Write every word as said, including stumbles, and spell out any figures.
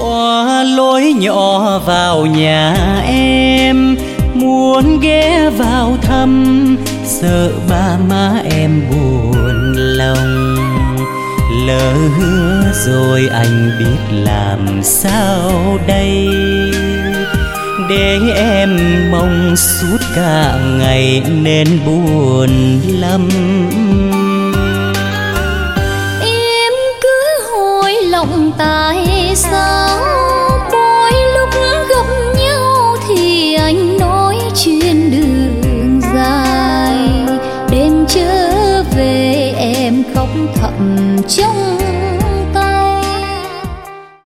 Qua lối nhỏ vào nhà em, muốn ghé vào thăm, sợ ba má em buồn lòng. Lỡ hứa rồi anh biết làm sao đây, để em mong suốt cả ngày nên buồn lắm. Em cứ hỏi lòng tại sao mỗi lúc gặp nhau thì anh nói chuyện đường dài, đêm trở về em khóc thầm trong